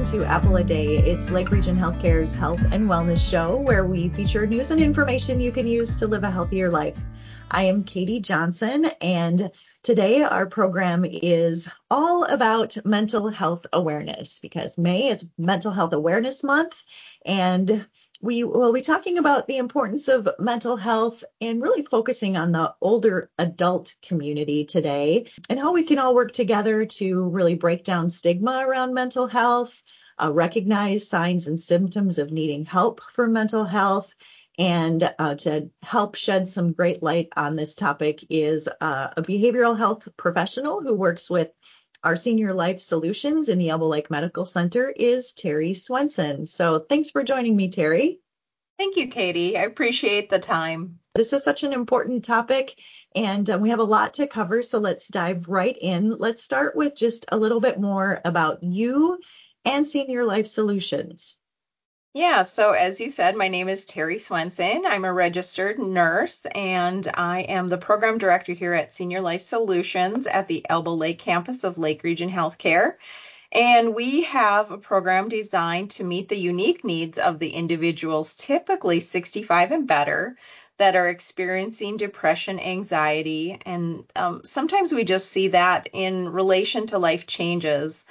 to Apple a Day. It's Lake Region Healthcare's health and wellness show where we feature news and information you can use to live a healthier life. I am Katie Johnson, and today our program is all about mental health awareness because May is Mental Health Awareness Month, and we will be talking about the importance of mental health and really focusing on the older adult community today and how we can all work together to really break down stigma around mental health, recognize signs and symptoms of needing help for mental health. And to help shed some great light on this topic is a behavioral health professional who works with our Senior Life Solutions in the Elbow Lake Medical Center is Terry Swenson. So thanks for joining me, Terry. Thank you, Katie. I appreciate the time. This is such an important topic, and we have a lot to cover, so let's dive right in. Let's start with just a little bit more about you and Senior Life Solutions. Yeah, so as you said, my name is Terry Swenson. I'm a registered nurse, and I am the program director here at Senior Life Solutions at the Elbow Lake campus of Lake Region Healthcare. And we have a program designed to meet the unique needs of the individuals, typically 65 and better, that are experiencing depression, anxiety, and sometimes we just see that in relation to life changes.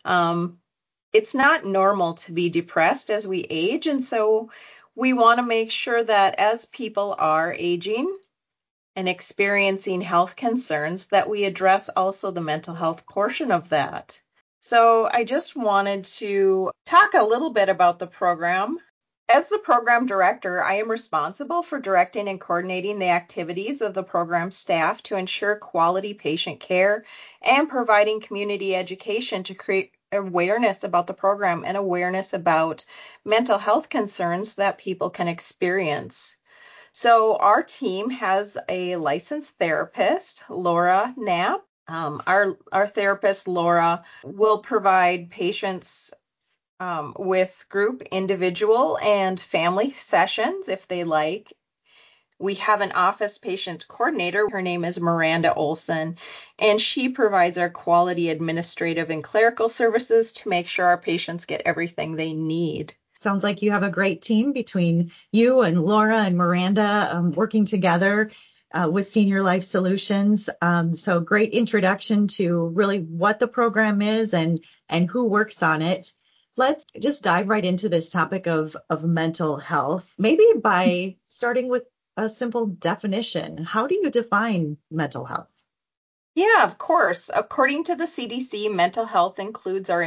It's not normal to be depressed as we age, and so we want to make sure that as people are aging and experiencing health concerns, that we address also the mental health portion of that. So I just wanted to talk a little bit about the program. As the program director, I am responsible for directing and coordinating the activities of the program staff to ensure quality patient care and providing community education to create awareness about the program and awareness about mental health concerns that people can experience. So our team has a licensed therapist, Laura Knapp. Our therapist, Laura, will provide patients with group, individual, and family sessions if they like. We have an office patient coordinator. Her name is Miranda Olson, and she provides our quality administrative and clerical services to make sure our patients get everything they need. Sounds like you have a great team between you and Laura and Miranda working together with Senior Life Solutions. So great introduction to really what the program is and who works on it. Let's just dive right into this topic of mental health, maybe by starting with a simple definition. How do you define mental health? Yeah, of course. According to the CDC, mental health includes our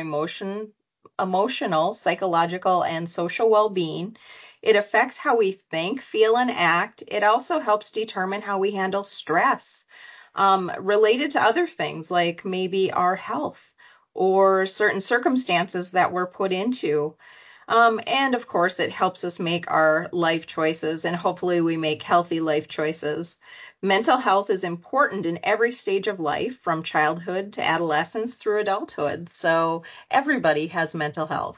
emotional, psychological, and social well-being. It affects how we think, feel, and act. It also helps determine how we handle stress related to other things like maybe our health or certain circumstances that we're put into. And of course, it helps us make our life choices, and hopefully we make healthy life choices. Mental health is important in every stage of life, from childhood to adolescence through adulthood. So everybody has mental health.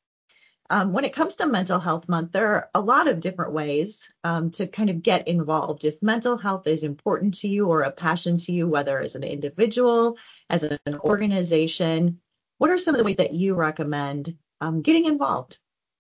When it comes to Mental Health Month, there are a lot of different ways to kind of get involved. If mental health is important to you or a passion to you, whether as an individual, as an organization, what are some of the ways that you recommend getting involved?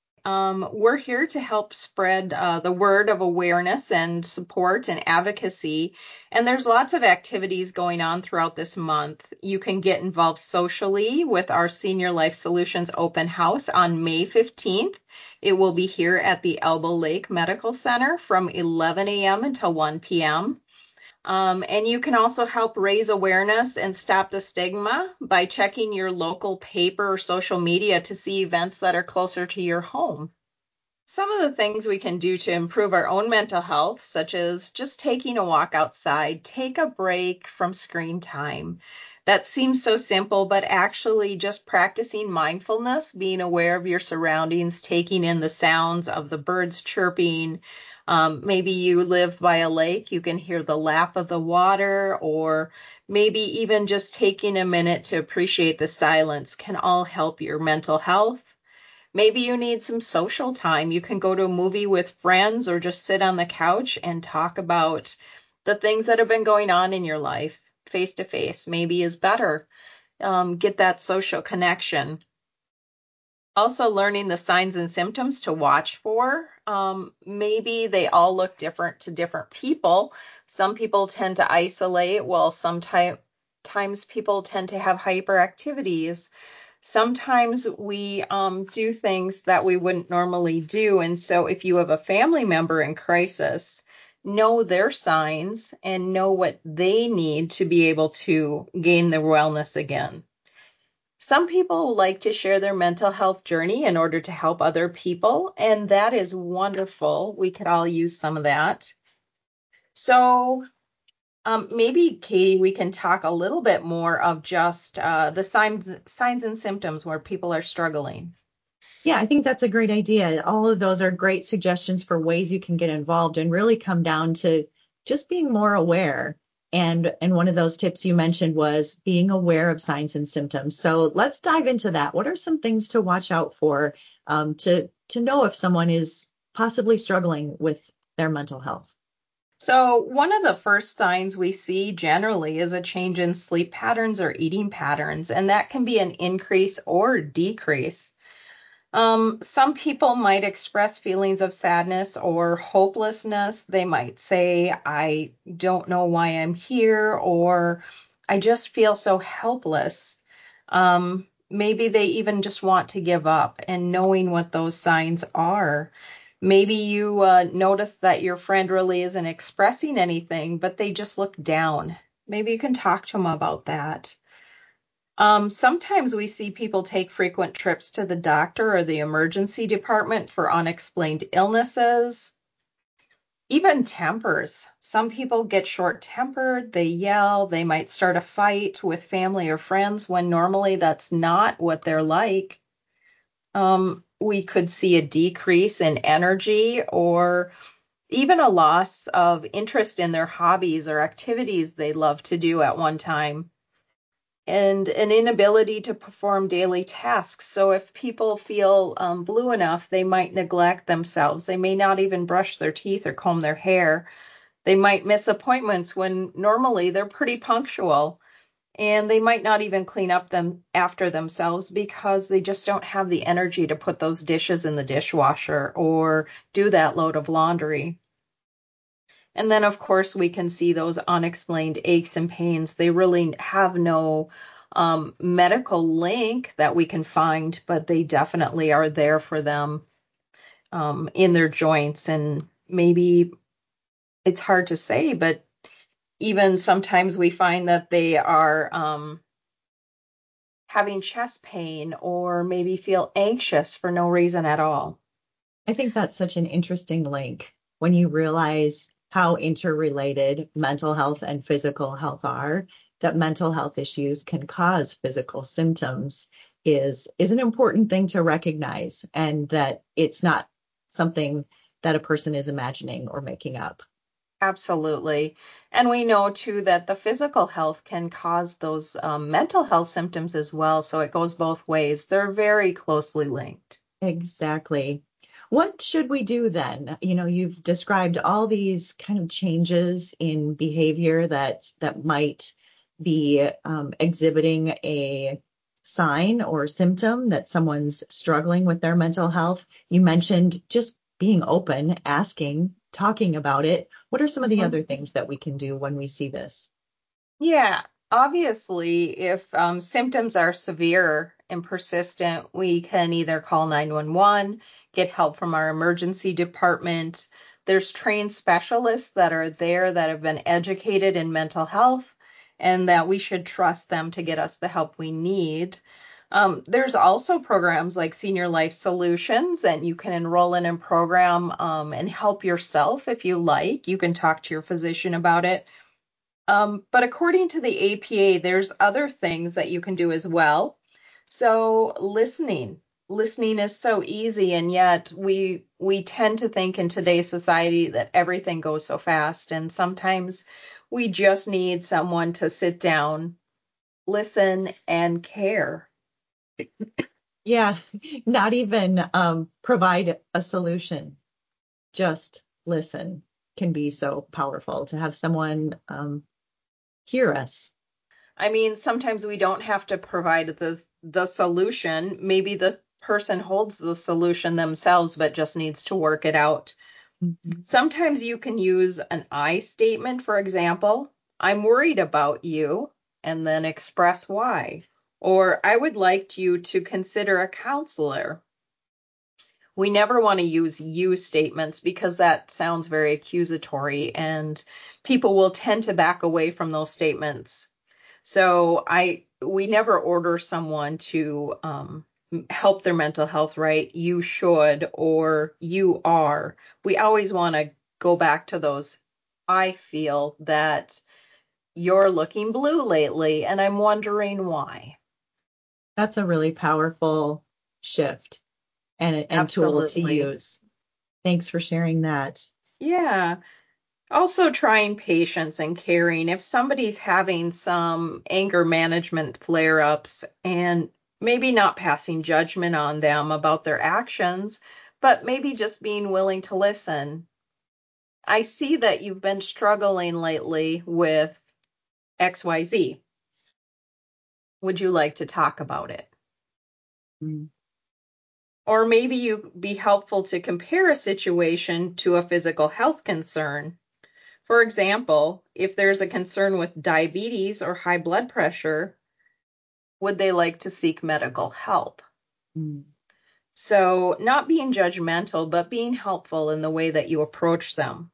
We're here to help spread the word of awareness and support and advocacy. And there's lots of activities going on throughout this month. You can get involved socially with our Senior Life Solutions open house on May 15th. It will be here at the Elbow Lake Medical Center from 11 a.m. until 1 p.m. And you can also help raise awareness and stop the stigma by checking your local paper or social media to see events that are closer to your home. Some of the things we can do to improve our own mental health, such as just taking a walk outside, take a break from screen time. That seems so simple, but actually just practicing mindfulness, being aware of your surroundings, taking in the sounds of the birds chirping. Maybe you live by a lake, you can hear the lap of the water, or maybe even just taking a minute to appreciate the silence can all help your mental health. Maybe you need some social time. You can go to a movie with friends or just sit on the couch and talk about the things that have been going on in your life face to face. Maybe is better. Get that social connection. Also learning the signs and symptoms to watch for. Maybe they all look different to different people. Some people tend to isolate, while sometimes people tend to have hyperactivities. Sometimes we do things that we wouldn't normally do. And so if you have a family member in crisis, know their signs and know what they need to be able to gain their wellness again. Some people like to share their mental health journey in order to help other people, and that is wonderful. We could all use some of that. So maybe, Katie, we can talk a little bit more of just the signs and symptoms where people are struggling. Yeah, I think that's a great idea. All of those are great suggestions for ways you can get involved and really come down to just being more aware. And one of those tips you mentioned was being aware of signs and symptoms. So let's dive into that. What are some things to watch out for to know if someone is possibly struggling with their mental health? So one of the first signs we see generally is a change in sleep patterns or eating patterns, and that can be an increase or decrease. Some people might express feelings of sadness or hopelessness. They might say, I don't know why I'm here, or I just feel so helpless. Maybe they even just want to give up, and knowing what those signs are. Maybe you notice that your friend really isn't expressing anything, but they just look down. Maybe you can talk to them about that. Sometimes we see people take frequent trips to the doctor or the emergency department for unexplained illnesses, even tempers. Some people get short-tempered, they yell, they might start a fight with family or friends when normally that's not what they're like. We could see a decrease in energy or even a loss of interest in their hobbies or activities they love to do at one time, and an inability to perform daily tasks. So if people feel blue enough, they might neglect themselves. They may not even brush their teeth or comb their hair. They might miss appointments when normally they're pretty punctual. And they might not even clean up them after themselves because they just don't have the energy to put those dishes in the dishwasher or do that load of laundry. And then, of course, we can see those unexplained aches and pains. They really have no medical link that we can find, but they definitely are there for them in their joints. And maybe it's hard to say, but even sometimes we find that they are having chest pain or maybe feel anxious for no reason at all. I think that's such an interesting link when you realize how interrelated mental health and physical health are, that mental health issues can cause physical symptoms is an important thing to recognize, and that it's not something that a person is imagining or making up. Absolutely. And we know too that the physical health can cause those mental health symptoms as well. So it goes both ways. They're very closely linked. Exactly. What should we do then? You've described all these kind of changes in behavior that might be exhibiting a sign or symptom that someone's struggling with their mental health. You mentioned just being open, asking, talking about it. What are some of the Mhm. other things that we can do when we see this? Yeah, obviously, if symptoms are severe and persistent, we can either call 911, get help from our emergency department. There's trained specialists that are there that have been educated in mental health and that we should trust them to get us the help we need. There's also programs like Senior Life Solutions, and you can enroll in a program and help yourself if you like. You can talk to your physician about it. But according to the APA, there's other things that you can do as well. So listening is so easy, and yet we tend to think in today's society that everything goes so fast, and sometimes we just need someone to sit down, listen, and care. Yeah, not even provide a solution, just listen can be so powerful to have someone hear us. I mean, sometimes we don't have to provide the solution. Maybe the person holds the solution themselves, but just needs to work it out. Mhm. Sometimes you can use an I statement, for example, I'm worried about you, and then express why. Or I would like you to consider a counselor. We never want to use you statements because that sounds very accusatory and people will tend to back away from those statements. So we never order someone to help their mental health right. You should, or you are. We always want to go back to those. I feel that you're looking blue lately, and I'm wondering why. That's a really powerful shift and tool to Absolutely. use. Thanks for sharing that. Yeah. Also trying patience and caring. If somebody's having some anger management flare-ups and maybe not passing judgment on them about their actions, but maybe just being willing to listen. I see that you've been struggling lately with XYZ. Would you like to talk about it? Mm. Or maybe you be helpful to compare a situation to a physical health concern. For example, if there's a concern with diabetes or high blood pressure, would they like to seek medical help? Mm. So, not being judgmental, but being helpful in the way that you approach them.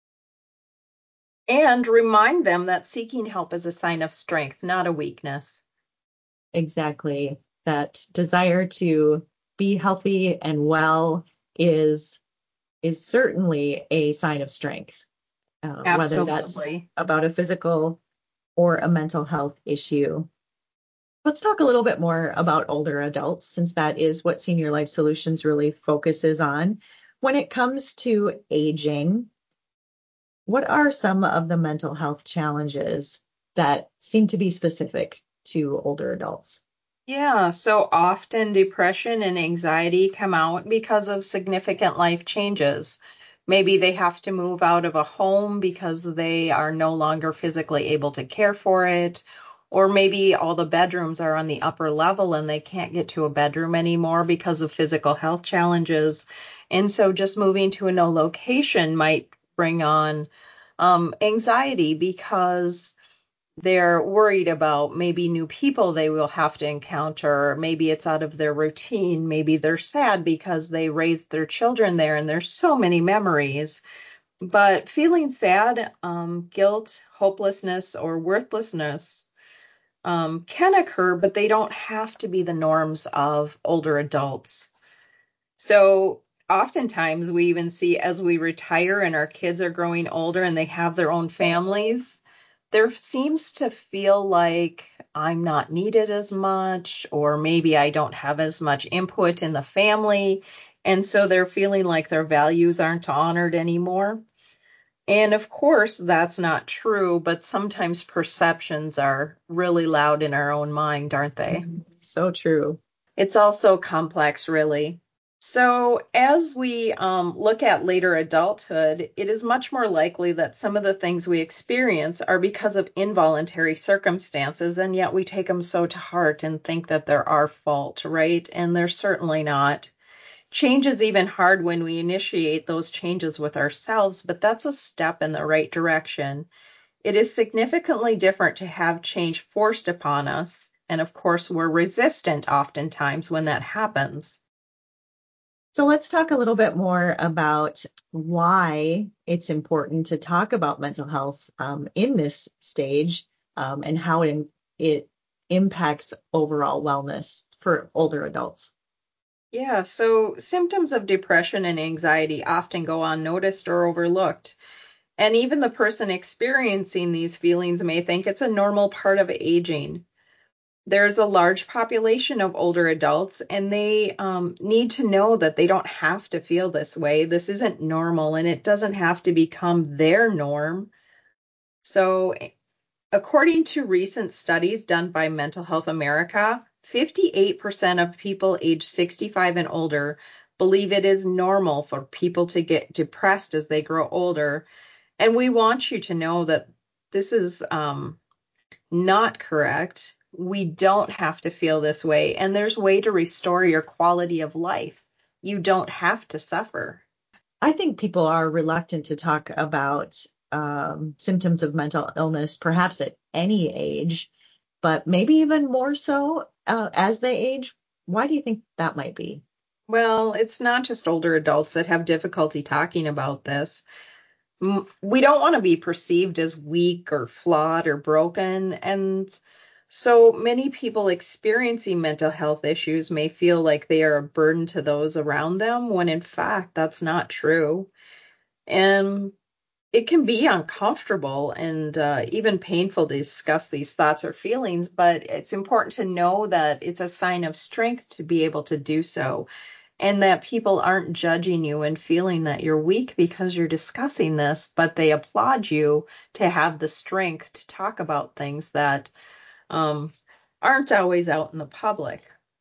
And remind them that seeking help is a sign of strength, not a weakness. Exactly. That desire to be healthy and well is certainly a sign of strength, whether that's Absolutely. about a physical or a mental health issue. Let's talk a little bit more about older adults, since that is what Senior Life Solutions really focuses on. When it comes to aging, what are some of the mental health challenges that seem to be specific to older adults? Yeah, so often depression and anxiety come out because of significant life changes. Maybe they have to move out of a home because they are no longer physically able to care for it. Or maybe all the bedrooms are on the upper level and they can't get to a bedroom anymore because of physical health challenges. And so just moving to a no location might bring on anxiety because they're worried about maybe new people they will have to encounter. Maybe it's out of their routine. Maybe they're sad because they raised their children there and there's so many memories. But feeling sad, guilt, hopelessness, or worthlessness can occur, but they don't have to be the norms of older adults. So oftentimes we even see as we retire and our kids are growing older and they have their own families, there seems to feel like I'm not needed as much, or maybe I don't have as much input in the family. And so they're feeling like their values aren't honored anymore. And of course, that's not true, but sometimes perceptions are really loud in our own mind, aren't they? So true. It's also complex, really. So, as we look at later adulthood, it is much more likely that some of the things we experience are because of involuntary circumstances, and yet we take them so to heart and think that they're our fault, right? And they're certainly not. Change is even hard when we initiate those changes with ourselves, but that's a step in the right direction. It is significantly different to have change forced upon us, and of course, we're resistant oftentimes when that happens. So let's talk a little bit more about why it's important to talk about mental health in this stage, and how it impacts overall wellness for older adults. Yeah, so symptoms of depression and anxiety often go unnoticed or overlooked. And even the person experiencing these feelings may think it's a normal part of aging. There's a large population of older adults, and they need to know that they don't have to feel this way. This isn't normal, and it doesn't have to become their norm. So, according to recent studies done by Mental Health America, 58% of people age 65 and older believe it is normal for people to get depressed as they grow older. And we want you to know that this is not correct. We don't have to feel this way, and there's a way to restore your quality of life. You don't have to suffer. I think people are reluctant to talk about symptoms of mental illness, perhaps at any age, but maybe even more so as they age. Why do you think that might be? Well, it's not just older adults that have difficulty talking about this. We don't want to be perceived as weak or flawed or broken. And so many people experiencing mental health issues may feel like they are a burden to those around them, when in fact, that's not true. And it can be uncomfortable and even painful to discuss these thoughts or feelings, but it's important to know that it's a sign of strength to be able to do so, and that people aren't judging you and feeling that you're weak because you're discussing this, but they applaud you to have the strength to talk about things that um, aren't always out in the public.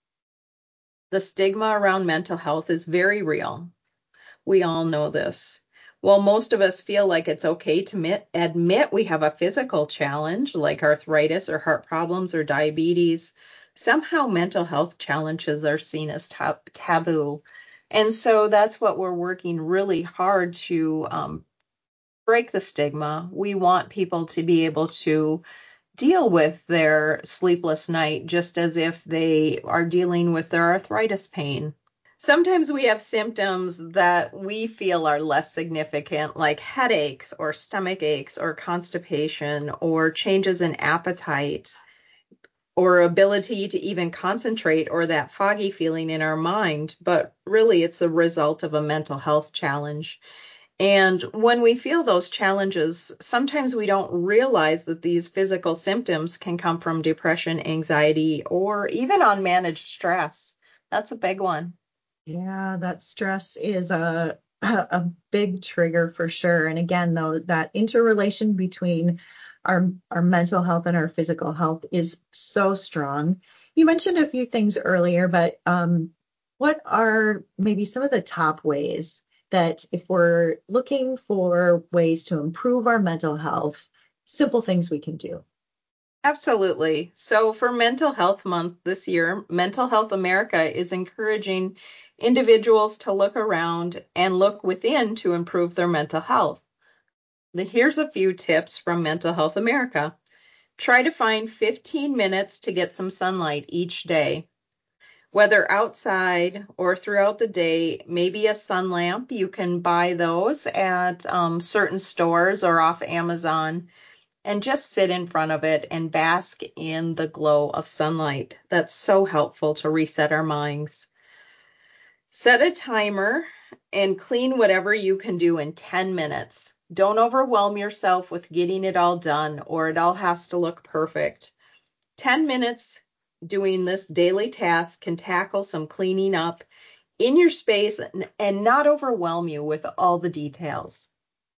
The stigma around mental health is very real. We all know this. Well, most of us feel like it's okay to admit we have a physical challenge like arthritis or heart problems or diabetes. Somehow mental health challenges are seen as taboo. And so that's what we're working really hard to break the stigma. We want people to be able to deal with their sleepless night just as if they are dealing with their arthritis pain. Sometimes we have symptoms that we feel are less significant, like headaches or stomach aches or constipation or changes in appetite or ability to even concentrate or that foggy feeling in our mind. But really, it's a result of a mental health challenge. And when we feel those challenges, sometimes we don't realize that these physical symptoms can come from depression, anxiety, or even unmanaged stress. That's a big one. Yeah, that stress is a big trigger for sure. And again, though, that interrelation between our mental health and our physical health is so strong. You mentioned a few things earlier, but what are maybe some of the top ways that if we're looking for ways to improve our mental health, simple things we can do? Absolutely. So for Mental Health Month this year, Mental Health America is encouraging individuals to look around and look within to improve their mental health. Then here's a few tips from Mental Health America. Try to find 15 minutes to get some sunlight each day. Whether outside or throughout the day, maybe a sun lamp. You can buy those at certain stores or off Amazon, and just sit in front of it and bask in the glow of sunlight. That's so helpful to reset our minds. Set a timer and clean whatever you can do in 10 minutes. Don't overwhelm yourself with getting it all done, or it all has to look perfect. 10 minutes doing this daily task can tackle some cleaning up in your space and not overwhelm you with all the details.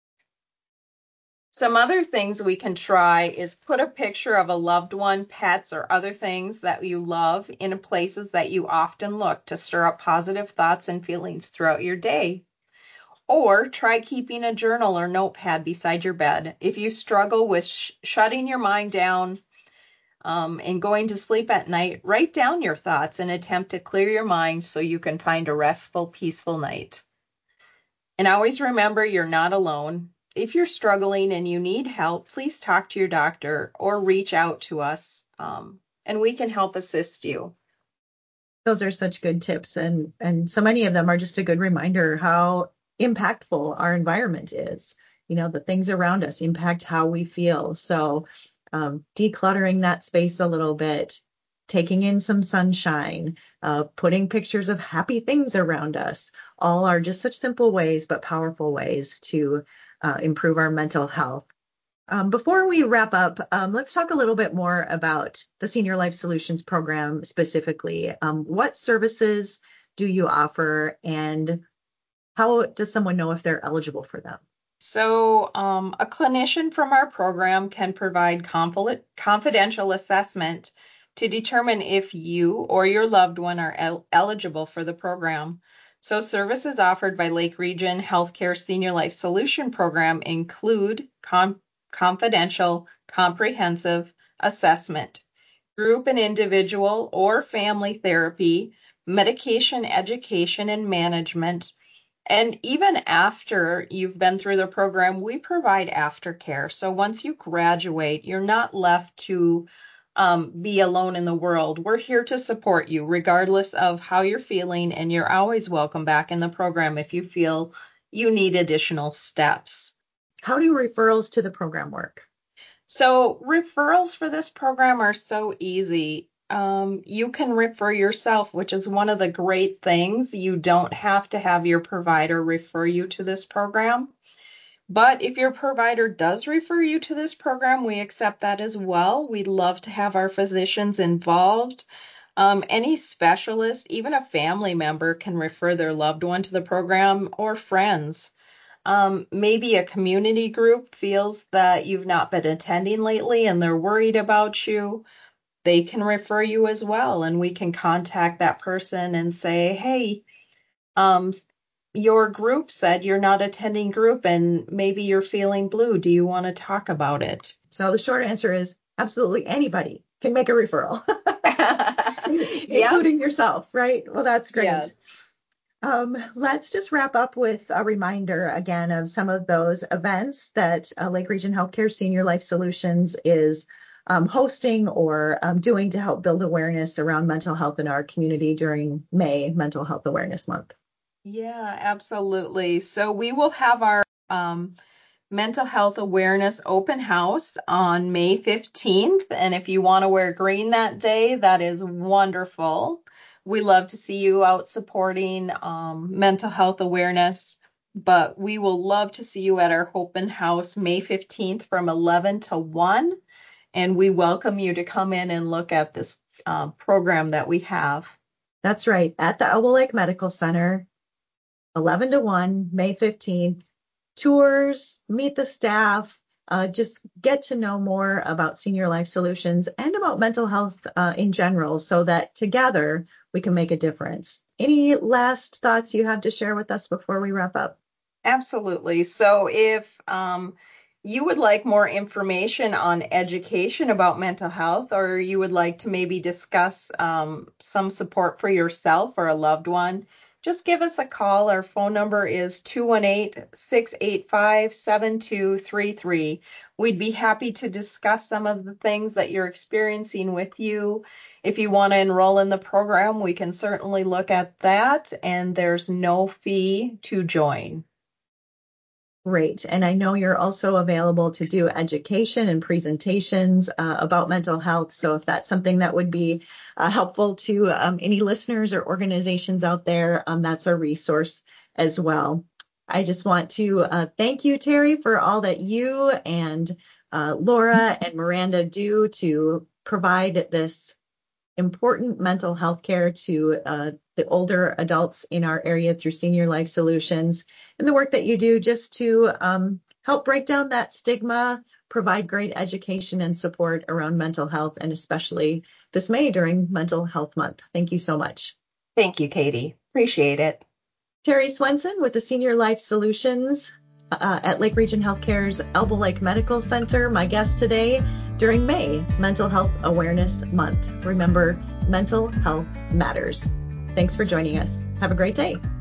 Some other things we can try is put a picture of a loved one, pets, or other things that you love in places that you often look to stir up positive thoughts and feelings throughout your day. Or try keeping a journal or notepad beside your bed. If you struggle with shutting your mind down and going to sleep at night, write down your thoughts and attempt to clear your mind so you can find a restful, peaceful night. And always remember you're not alone. If you're struggling and you need help, please talk to your doctor or reach out to us, and we can help assist you. Those are such good tips, and so many of them are just a good reminder how impactful our environment is. You know, the things around us impact how we feel. So decluttering that space a little bit, taking in some sunshine, putting pictures of happy things around us, all are just such simple ways but powerful ways to improve our mental health. Before we wrap up, let's talk a little bit more about the Senior Life Solutions program specifically. What services do you offer, and how does someone know if they're eligible for them? So, a clinician from our program can provide confidential assessment to determine if you or your loved one are eligible for the program. So, services offered by Lake Region Healthcare Senior Life Solution Program include confidential, comprehensive assessment, group and individual or family therapy, medication education and management. And even after you've been through the program, we provide aftercare. So once you graduate, you're not left to be alone in the world. We're here to support you regardless of how you're feeling, and you're always welcome back in the program if you feel you need additional steps. How do referrals to the program work? So referrals for this program are so easy. You can refer yourself, which is one of the great things. You don't have to have your provider refer you to this program. But if your provider does refer you to this program, we accept that as well. We'd love to have our physicians involved. Any specialist, even a family member, can refer their loved one to the program, or friends. Maybe a community group feels that you've not been attending lately and they're worried about you. They can refer you as well, and we can contact that person and say, hey, your group said you're not attending group and maybe you're feeling blue. Do you want to talk about it? So the short answer is absolutely anybody can make a referral, including yourself, right? Well, that's great. Yes. Let's just wrap up with a reminder again of some of those events that Lake Region Healthcare Senior Life Solutions is hosting or doing to help build awareness around mental health in our community during May, Mental Health Awareness Month. Yeah, absolutely. So we will have our Mental Health Awareness Open House on May 15th. And if you want to wear green that day, that is wonderful. We love to see you out supporting mental health awareness, but we will love to see you at our open house May 15th from 11 to 1. And we welcome you to come in and look at this program that we have. That's right. At the Elbow Lake Medical Center, 11 to 1, May 15th. Tours, meet the staff, just get to know more about Senior Life Solutions and about mental health in general, so that together we can make a difference. Any last thoughts you have to share with us before we wrap up? Absolutely. So if you would like more information on education about mental health, or you would like to maybe discuss some support for yourself or a loved one, just give us a call. Our phone number is 218-685-7233. We'd be happy to discuss some of the things that you're experiencing with you. If you want to enroll in the program, we can certainly look at that, and there's no fee to join. Great. And I know you're also available to do education and presentations about mental health. So if that's something that would be helpful to any listeners or organizations out there, that's a resource as well. I just want to thank you, Terry, for all that you and Laura and Miranda do to provide this important mental health care to the older adults in our area through Senior Life Solutions, and the work that you do just to help break down that stigma, provide great education and support around mental health, and especially this May during Mental Health Month. Thank you so much. Thank you, Katie. Appreciate it. Terry Swenson with the Senior Life Solutions at Lake Region Healthcare's Elbow Lake Medical Center, my guest today during May, Mental Health Awareness Month. Remember, mental health matters. Thanks for joining us. Have a great day.